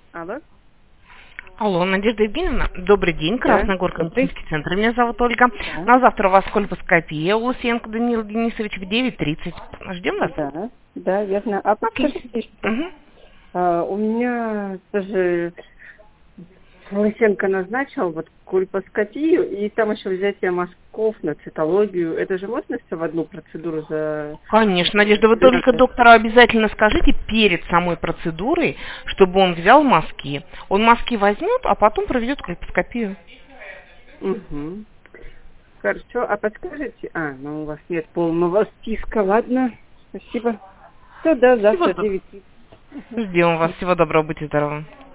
Алло? Алло, Надежда Евгеньевна, добрый день, Да. Красная Горка, Добрый. медицинский центр, меня зовут Ольга. Да. На завтра у вас кольпоскопия, Лысенко Даниил Денисович в 9:30. Ждем вас? Да, да, верно. А Окей. подскажите, что Угу. у меня тоже Лысенко назначил вот кольпоскопию, и там еще взятие мазков на цитологию. Это же можно все в одну процедуру за... Конечно, Надежда, вы только доктору обязательно скажите перед самой процедурой, чтобы он взял мазки. Он мазки возьмет, а потом проведет кольпоскопию. Угу. Хорошо, а подскажите... ну у вас нет полного списка, ладно, спасибо. Все, да, завтра Всего 9. Ждем вас. Всего доброго, будьте здоровы.